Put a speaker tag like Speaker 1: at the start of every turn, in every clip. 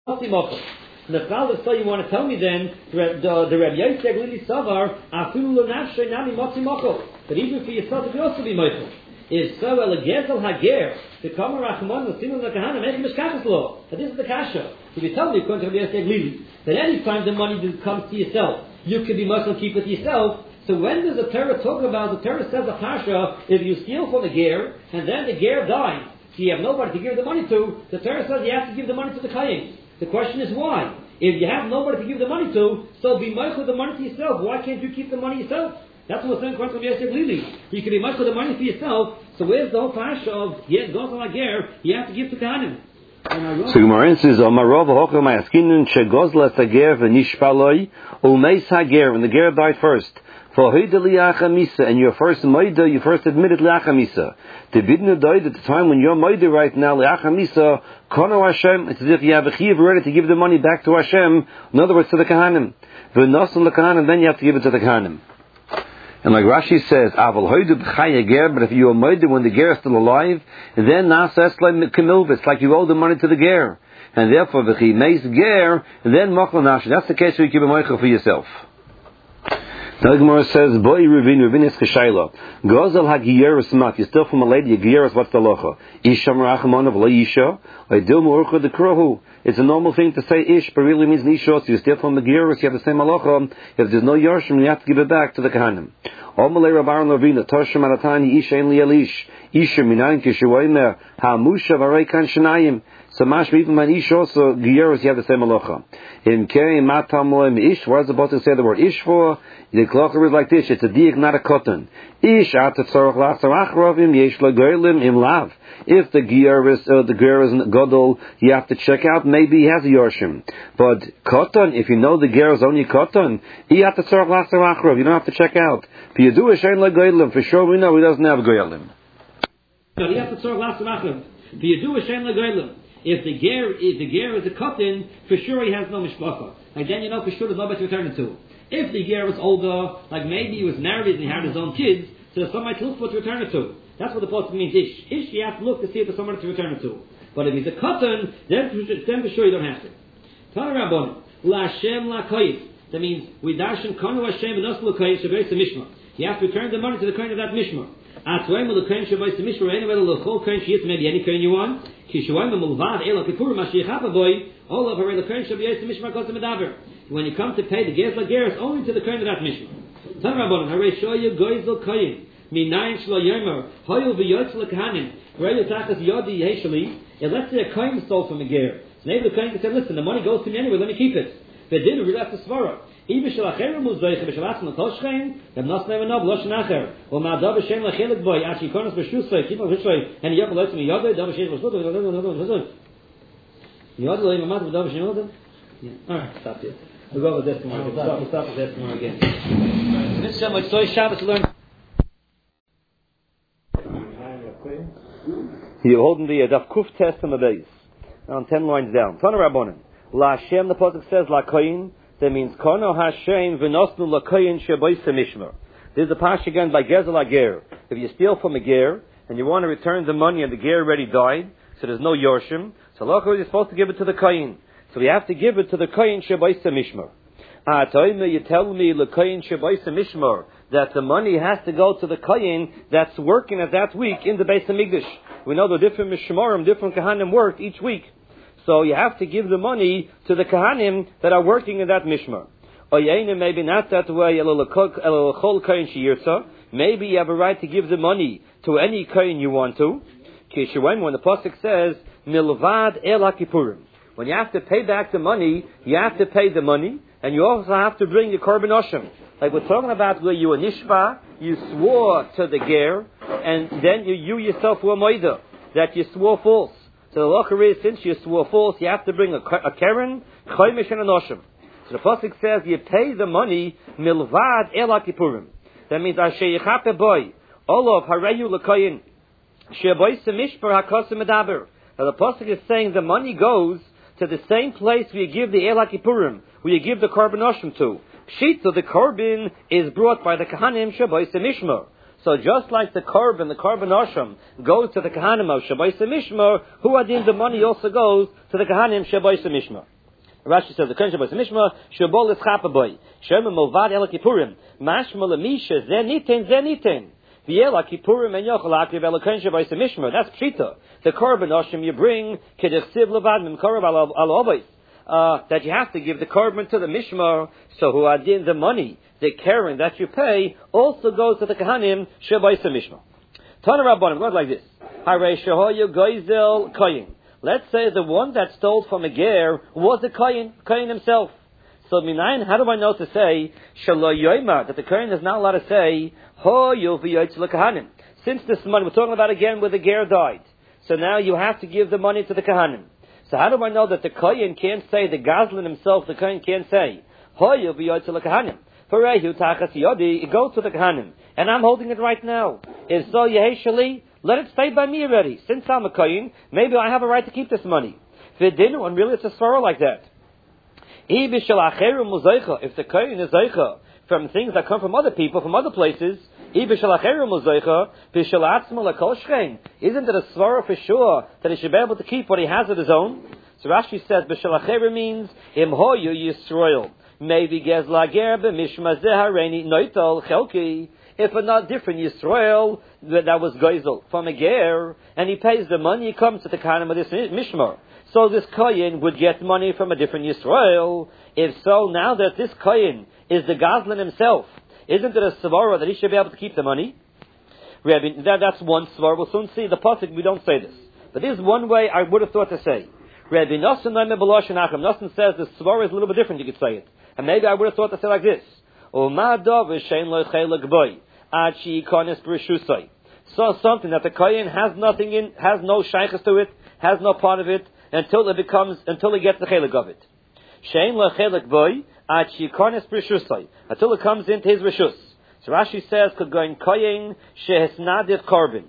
Speaker 1: And the Chal, so you want to tell me then the Rabbi Yosef Lili Savar Afilu Nafshay Nami Motzi Mochel, that even for yourself it will also be Mochel. Is so Elegezel Hager the Kamer Rachman Sinu Lakahana Mechem Mishkachas law. But this is the kasha. If you tell me according to Rabbi Yosef Lili that any time the money comes to yourself, you can be Mochel, keep it yourself. So when does the Torah talk about, the Torah says a pasha, if you steal from the ger and then the ger dies, so you have nobody to give the money to, the Torah says you have to give the money to the Kayin. The question is why? If you have nobody to give the money to, so be Michael the money to yourself. Why can't you keep the money yourself? That's what we're saying according to Yosef Lili. You can be Michael the money for yourself, so where's the whole pasha of, yes, goes on ger, you have to give to Kahanim.
Speaker 2: So Gemara says, "Omarov hochel ma'askinin shegozla sager v'nishpaloi umeis hager." When the ger died first, for hidli achamisa, and your first moida, you first admitted liachamisa. The bidnu died at the time when you're moida right now liachamisa. Kono Hashem. It's as if you have a chiyuv ready to give the money back to Hashem. In other words, to the kahanim. V'nosan lekahanim, then you have to give it to the kahanim. And like Rashi says, Aval hoidu b'chaya ger, but if you are moida when the ger is still alive, then nasa eslay kamilvis, like you owe the money to the ger, and therefore v'chi meis ger, then mochel nash. That's the case where you keep a mochel for yourself. Now the Gemara says, Boi Ravin is Kashayla. Gozel HaGiyeres Mat. You're still from a lady, Giyeres, what's the locha? Isham Rachmanov La Isha. Oidil Mu'urcha the Krohu. It's a normal thing to say Ish, but really means Nisha. So you steal from the Giyeres, you have the same halacha. If there's no Yarshim, you have to give it back to the Kahanim. Omalei Rabbaran Lavina, Toshim Aratani, Isha in Lialish. Isha Minayin Kishuaymer. HaMusha Varei Kan Shanayim. So mashma even man ish also Giyeres, you have the same halacha. In Keri Matam Ish, what is about to say the word Ish for? The klocher is like this, it's a diak, not a cotton. Ish atatzorach lasar achrovim yesh lo goylim im lav. If the Giyeres, the ger is godol, you have to check out, maybe he has a yorshim. But cotton, if you know the ger is only cotton, you don't have to check out. Piyadu shein lo goylim, for sure we know he doesn't have goylim.
Speaker 1: No, you have to tzorach lasar achrovim. Piyadu shein lo goylim. If the ger is a cotton, for sure he has no mishpacha. Like then you know for sure there's nobody to return it to. If the ger was older, like maybe he was married and he had his own kids, so there's somebody to look for to return it to. That's what the pasuk means. Ish. Ish, you have to look to see if there's somebody to return it to. But if he's a cotton, then for sure you don't have to. Tana Rabbanon, La Hashem La Koyis. That means we darshan konu Hashem and us l'koyis shabeis mishmar. You have to return the money to the coin of that mishmar. Atzoyim l'koyim shabeis mishmar. Anyway, l'chol koyin sheyitz, maybe any coin you want. Kishuayim mulvad ela kippur mashiachapa boy. All of her l'koyim shabeis mishmar kosim medaber. When you come to pay the ger lageres, only to the coin of that mishmar. Tana Rabbanon, Harei shoyu goyz l'koyim. Minayin shlo yomer. Hoyu v'yotz l'kahanim. Hoyu tachas yodi yeshali. And let's say a coin stole from a ger. So maybe the coin can say, listen, the money goes to me anyway, let me keep it. They didn't realize the svara. Even shalacher muzoich b'shalatz l'toshchein, they've not never know b'losh nacher. Or ma'adav b'shem lachelik boy, achi konos b'shusay, keep on b'shay, and yom b'losh me yodai, dav b'shem b'shusay, yodai lo imamad b'dav b'shem yodai. All right, stop here. We'll go over this tomorrow. We'll stop with this tomorrow again. This Shem like soy Shabbos learn.
Speaker 2: You're holding the Daf Kuf test on the base. On 10 lines down. Tana Rabbanan. La Hashem, the pasuk says, La Koyin. That means, Kono Hashem v'nosnu La Koyin sheboise mishmar. There's a pash again by Gezel Ager. If you steal from a ger, and you want to return the money, and the ger already died, so there's no yorshim, so La Koyin is supposed to give it to the Koyin. So we have to give it to the Koyin sheboise mishmar. You tell me, La Koyin sheboise mishmar, that the money has to go to the Koyin that's working at that week in the Beis HaMikdash. We know the different mishmarim, different kahanim work each week. So you have to give the money to the kahanim that are working in that mishmar. Or maybe not that way. Maybe you have a right to give the money to any kohen you want to. When the pasuk says milvad el hakipurim, when you have to pay back the money, you have to pay the money, and you also have to bring the korban oshim. Like we're talking about where you were nishba, you swore to the ger, and then you yourself were moida, that you swore false. So the locher is, since you swore false, you have to bring a keren, choymish, and an oshim. So the pasuk says you pay the money milvad el hakipurim. That means asher yichape boy, olav hareyu l'koyin, shebois mishpar hakosim medaber. Now the pasuk is saying the money goes to the same place where you give the el hakipurim, where you give the korban oshim to. Pshita, the korban is brought by the kahanim shebois mishmar. So just like the korban osham goes to the kahanim of Shabbos Mishmar, who adin the money also goes to the kahanim Shabbos Mishmar. Rashi says the Kohen Shabbos Mishmar Shabol Eschapa Boy Shema Movad El Kippurim Mashma Lemisha Zenitin V'El Kippurim and Yochel Akiv El Kohen Shabbos Mishmar. That's Pshita. The Korban Oshim you bring Kedechsiv Levad Mim Korab Al Obeis. That you have to give the Korban to the Mishmar. So who adin the money, the Karen that you pay, also goes to the Kahanim Shabbos Mishmar. Tana Rabbanim goes like this. Harei Shehoyu Goizel Koyin. Let's say the one that stole from a ger was a Koyin himself. So Minayin, how do I know to say Shalo Yoima, that the Koyin is not allowed to say Hoyu V'Yoytz L'Kahanim? Since this money, we're talking about again where the ger died. So now you have to give the money to the Kahanim. So how do I know that the Koyin can't say, the Gazlan himself, the Koyin can't say Hoyu V'Yoytz L'Kahanim? Parehu Tachas Yodi, it goes to the Kahanim. And I'm holding it right now. If so, Yeheshali, let it stay by me already. Since I'm a kohen, maybe I have a right to keep this money. V'dinu, and really it's a svara like that. If the kohen is zeicha from things that come from other people, from other places, isn't it a svara for sure that he should be able to keep what he has of his own? So Rashi says, B'shalacheru means, Im hoyu Yisrael. Maybe gezlager b'mishma zehareni noital chelki. If a not different Yisrael that was Geisel from a ger, and he pays the money, he comes to the Kahanim of this Mishmar. So this Kohen would get money from a different Yisrael. If so, now that this Kohen is the Gazlan himself, isn't it a svara that he should be able to keep the money? That's one svara. We'll soon see the pasuk. We don't say this, but this is one way I would have thought to say. Rabbi Nosson Nosson says the svara is a little bit different. You could say it, and maybe I would have thought to say like this. So something that the kohen has nothing in, has no shaykhs to it, has no part of it, until he gets the chelik of it. Until it comes into his rishus. So Rashi says, "Kohen kohen shehesnadit korban."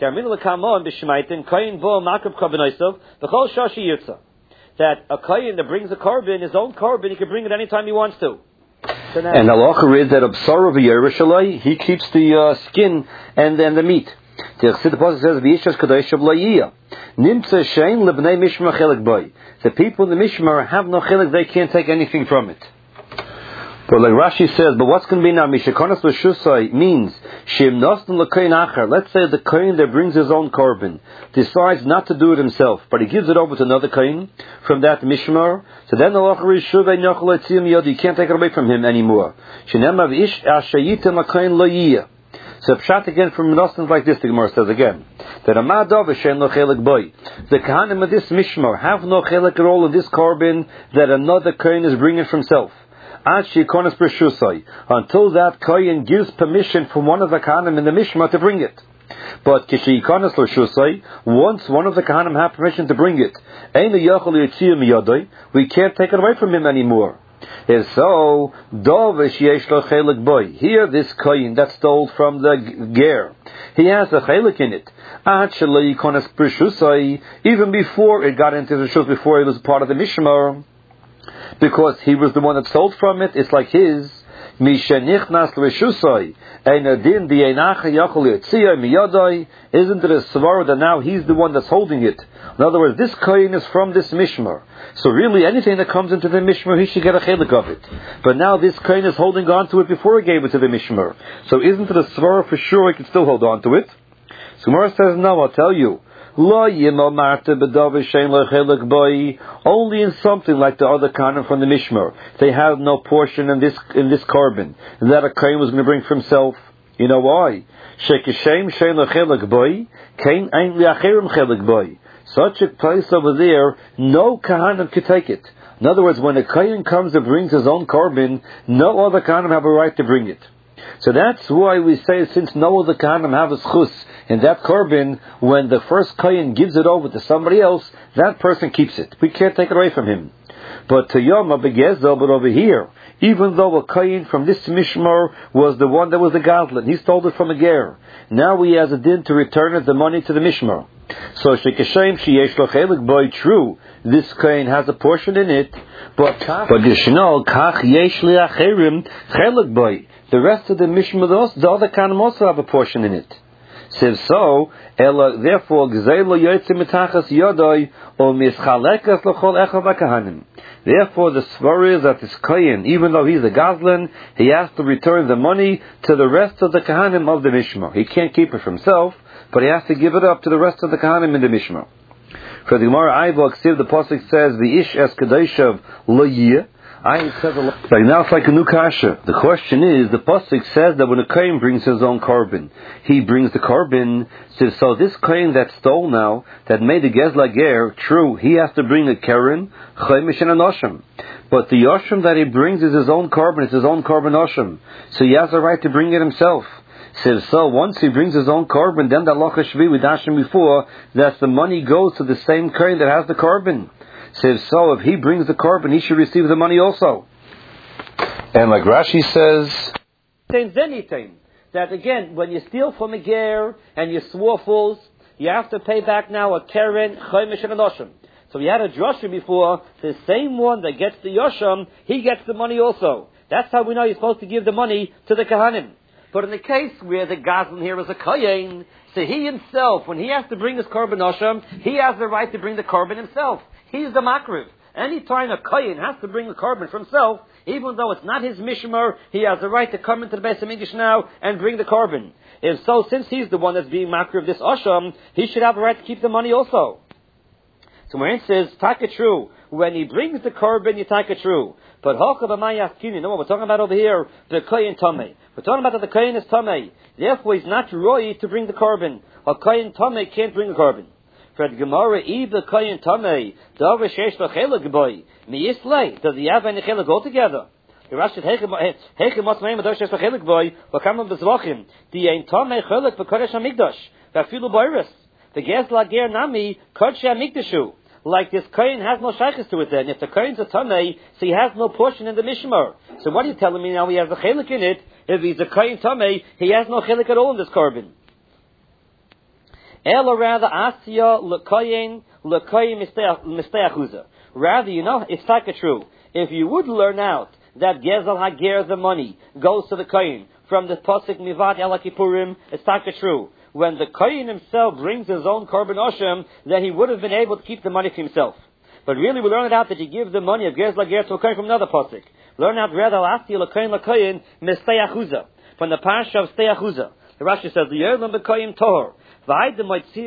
Speaker 2: That a kohen that brings a korban, his own korban, he can bring it anytime he wants to. And halacha is that absar of Yerushalayim, he keeps the skin and the meat. The pasuk says, "V'yishas kadosh b'layiyah." Nimtza shein lebnei mishmar chelik boy. The people in the mishmar have no chelik; they can't take anything from it. But like Rashi says, but what's going to be now? Mishakonas l'shusay means shim nosn l'koyin acher. Let's say the koyin that brings his own korban decides not to do it himself, but he gives it over to another koyin from that mishmar. So then the halacha is shuvay nochel etziyim yod. You can't take it away from him anymore. Shenema v'ish ashayitim l'koyin lo yiyah. So pshat again from Nosson like this. The Gemara says again that amadov v'shen lo chelik boy. The kahanim of this mishmar have no chelik at all in this korban that another koyin is bringing from himself. Until that kohen gives permission from one of the kahanim in the mishmar to bring it. But once one of the kahanim have permission to bring it, we can't take it away from him anymore. And so, here this kohen that stole from the ger, he has a chelik in it. Even before it got into the shus, before it was part of the mishmar, because he was the one that sold from it, it's like his. Isn't it a svara that now he's the one that's holding it? In other words, this kohen is from this mishmar. So really, anything that comes into the mishmar, he should get a chelik of it. But now this kohen is holding on to it before he gave it to the mishmar. So isn't it a svara for sure he can still hold on to it? So Gemara says, no, I'll tell you. Only in something like the other kahanim from the mishmar, they have no portion in this korban that a kohen was going to bring for himself. You know why? Such a place over there, no kahanim could take it. In other words, when a kohen comes and brings his own korban, no other kahanim have a right to bring it. So that's why we say, since no other kahanim have a schus in that korban, when the first kohen gives it over to somebody else, that person keeps it. We can't take it away from him. But to Yom Begezel, but over here, even though a kohen from this mishmar was the one that was the gazlan, he stole it from a ger. Now he has a din to return the money to the mishmar. So shekashem sheyesh lo chelik boy, true, this kohen has a portion in it, but yishno kach yesh liacherim chelik boy. The rest of the mishmar, the other kahanim also have a portion in it. If so, therefore, therefore the svar is that this kohen, even though he's a gazlan, he has to return the money to the rest of the kahanim of the mishmar. He can't keep it for himself, but he has to give it up to the rest of the kahanim in the mishmar. For the Gemara Ayvok, the pasuk says, "The ish es kadeshav lo yeh." Now it's like a new kasha. The question is, the pasuk says that when a kohen brings his own korban, he brings the korban. So this kohen that stole now, that made the gezla ger, true, he has to bring a keren, chaimish, and an osham. But the osham that he brings is his own korban. It's his own korban osham. So he has the right to bring it himself. So once he brings his own korban, then the halacha shvi we dashed him before, that the money goes to the same kohen that has the korban. So if he brings the korban, he should receive the money also. And like Rashi says,
Speaker 1: that again, when you steal from a ger and you swore fools, you have to pay back now a keren, chaimish, and an osham. So we had a drasha before, the same one that gets the yosham, he gets the money also. That's how we know you're supposed to give the money to the kahanim. But in the case where the gazlan here is a kohen, so he himself, when he has to bring his korban osham, he has the right to bring the korban himself. He's the makriv. Anytime a kohen has to bring the korban for himself, even though it's not his mishmar, he has the right to come into the Beis HaMikdash now and bring the korban. If so, since he's the one that's being makriv this osham, he should have the right to keep the money also. So Marin says, taka true. When he brings the korban, you taka true. But hocha b'mayaskini, no, what we're talking about over here, the kohen tamei. We're talking about that the kohen is tamei. Therefore, he's not roi to bring the korban. A kohen tamei can't bring the korban. For the Gemara, the kohen tamei, davar sheish v'chelik boy, miyislei. Does he have any chelik altogether? The Rashi heikem mas meim davar sheish v'chelik boy, v'kamam b'zvachim. The ein tamei chelik v'kodesh hamikdash. V'afilu boiris. The gezla ger nami kodesh hamikdashu. Like this kohen has no shaykhs to it then. If the kohen's a tamei, so he has no portion in the mishmar. So what are you telling me now? He has a chelik in it. If he's a kohen tamei, he has no chelik at all in this korban. Ela rather asya lekoyin misteachuza. Rather, it's taka true. If you would learn out that gezel hager, the money, goes to the koyin from the pasuk mivad el kippurim, it's taka true. When the koyin himself brings his own korban osham, then he would have been able to keep the money for himself. But really, we learn it out that you give the money of gezel hager to a koyin from another pasuk. Learn out rather asya lekoyin misteachuza from the parsha of steachuza. The Rashi says the yerlim bekoyim tohor. And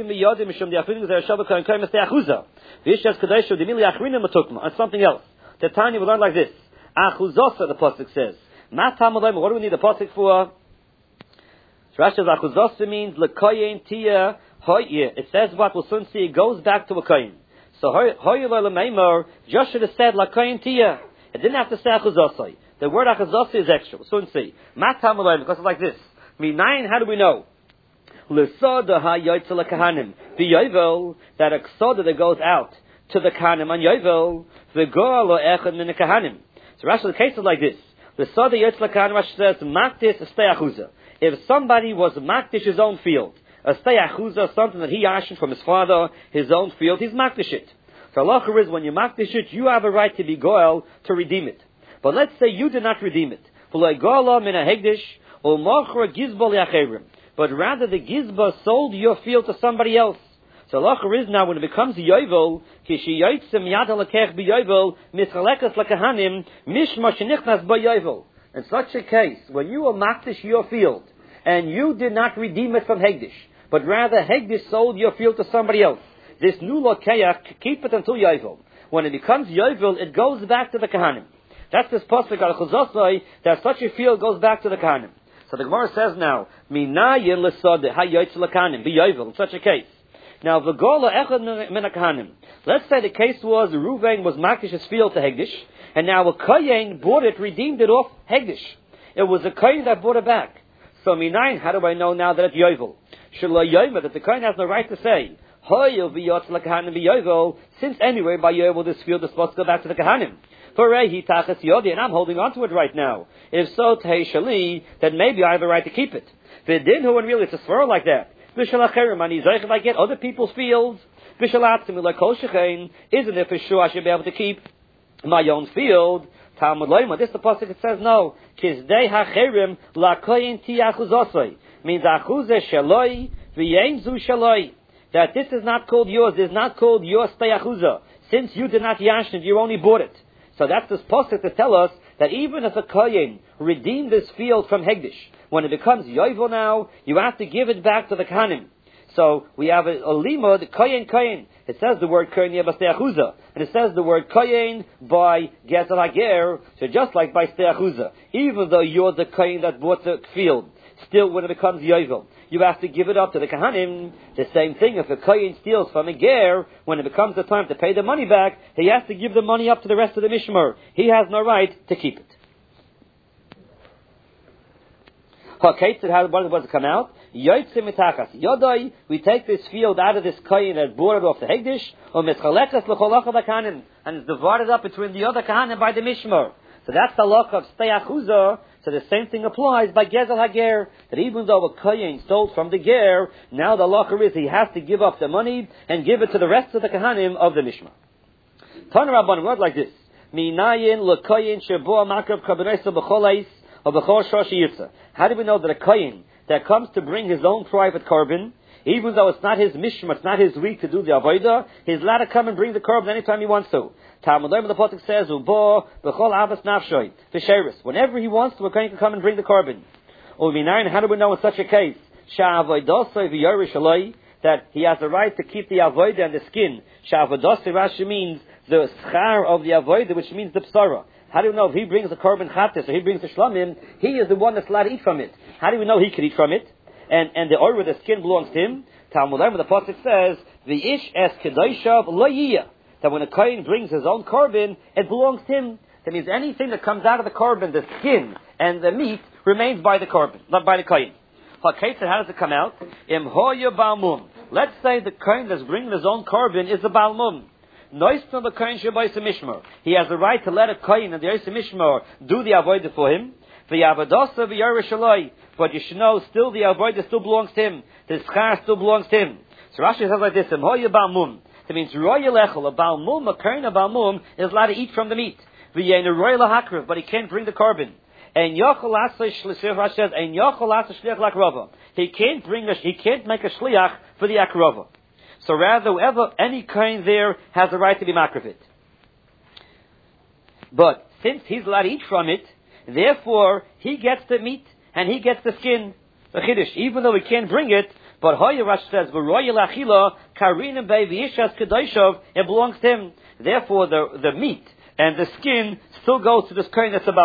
Speaker 1: something else. The Tanya we learn like this. Achuzosa, the pasuk says. What do we need the pasuk for? Rashi says achuzosa means lekoyin tia hoye. It says what we'll soon see. It goes back to a koyin. So hoye le'lemeimer just should have said lekoyin tia. It didn't have to say achuzosa. The word achuzosa is extra. We'll soon see. Because it's like this. Minayin, how do we know? L'soda ha'yoytze l'kahanim. V'yovel, that a ksoda that goes out to the kahanim on yovel, v'goa lo echad min kahanim. So Rashi, the case is like this. L'soda yoytze l'kahanim, Rashi says, maktis steyachuza. If somebody was maktish his own field, a steyachuza, something that he ashed from his father, his own field, he's maktish it. So halacha is, when you maktish it, you have a right to be goel to redeem it. But let's say you did not redeem it. V'lo gola min ha'hegdish, or mochra gizbol yacherim. But rather the gizba sold your field to somebody else. So halacha is now when it becomes yovel, kishi yotzim yad halakech b'yovel, mitzalekas lakahanim, mishma shenichnas b'yovel. In such a case, when you were makdish your field, and you did not redeem it from Hegdish, but rather Hegdish sold your field to somebody else, this new lokeach, keep it until yovel. When it becomes yovel, it goes back to the kahanim. That's this pasuk al chuzosai, that such a field goes back to the kahanim. So the Gemara says now, minayin l'sodeh hayotz l'kahanim b'yovel, in such a case. Now, v'gola echad min ha'kahanim. Let's say the case was Reuven was makdish his field to Hegdish, and now a kohen bought it, redeemed it off Hegdish. It was a kohen that bought it back. So minayin, how do I know now that it's yovel? Shelo yomer, that the kohen has no right to say, hoyel v'yotz l'kahanim b'yovel, since anyway by yovel this field is supposed to go back to the kahanim. And I'm holding on to it right now. If so, Teheshali, then maybe I have a right to keep it. V'dinhu, and really it's a swear like that. If I get other people's fields, isn't it for sure I should be able to keep my own field? Talmud Loima, this is the pasuk that says no. Kizdei hacherim lakoyin ti achuzosoi. Means achuze shaloi V'yein zu shaloi, that this is not called yours, it is not called your steyachuza, since you did not yashin it, you only bought it. So that's this pasuk to tell us that even if a kohen redeemed this field from Hegdish, when it becomes yovel now, you have to give it back to the kahanim. So we have a limud, kohen. It says the word kohen by steyachuza, and it says the word kohen by gezel hager. So just like by steyachuza, even though you're the kohen that bought the field, still when it becomes yovel, you have to give it up to the kahanim. The same thing, if a kohen steals from a ger, when it becomes the time to pay the money back, he has to give the money up to the rest of the mishmar. He has no right to keep it. Okay, so how does it come out? Yodai, we take this field out of this kohen that bought it off the Hegdish, and it's divided up between the other kahanim by the mishmar. So that's the halacha of steyachuza. So the same thing applies by gezel hager, that even though a kohen stole from the ger, now the halacha is he has to give up the money and give it to the rest of the kahanim of the mishmar. Tana Rabbanan, word like this: Minayin lekohen shebo makrav kabinesa b'cholais or b'chol shoshi yitza. How do we know that a kohen that comes to bring his own private korban, even though it's not his mishmar, it's not his week to do the avodah, he's allowed to come and bring the korban anytime he wants to. Talmud the pasuk says, "Ubo b'chol avas nafshoy v'sheris." Whenever he wants to, a kohen can come and bring the korban. U'minayin, how do we know in such a case sha'avoidosay v'yorish aloi, that he has the right to keep the avodah and the skin? Sha'avodosay Rashi means the schar of the avodah, which means the psara. How do we know if he brings the korban chatis or he brings the shlamim, he is the one that's allowed to eat from it? How do we know he can eat from it? And the oil with the skin belongs to him. Talmud the pasuk says, "The ish es kedayshav lo yiyah," that when a kohen brings his own korban, it belongs to him. That means anything that comes out of the korban, the skin and the meat, remains by the korban, not by the kohen. Okay, so how does it come out? Im hoya balmum. Let's say the kohen that's bringing his own korban is a balmum. Noiston the kohen shabayis mishmar. He has the right to let a kohen and the yis mishmar do the avodah for him. V'yavadosa v'yorish aloi. But you should know, still the avodah still belongs to him. The schar still belongs to him. So Rashi says like this: Im hoya balmum. That means royal lechel, a balmum, a kohen of balmum is allowed to eat from the meat. V'yein a royal hakriv, but he can't bring the korban. And yochel asay shliach, Rashi says, and yochel asay shliach lakrova. He can't make a shliach for the akrova. So rather, whoever, any kohen there has the right to be makriv it. But since he's allowed to eat from it, therefore he gets the meat and he gets the skin. The chiddush, even though he can't bring it, but Hoya Rashi says, "V'royel achila karinim bei v'ishas kedoshov," it belongs to him. Therefore, the meat and the skin still goes to this kohen that's about.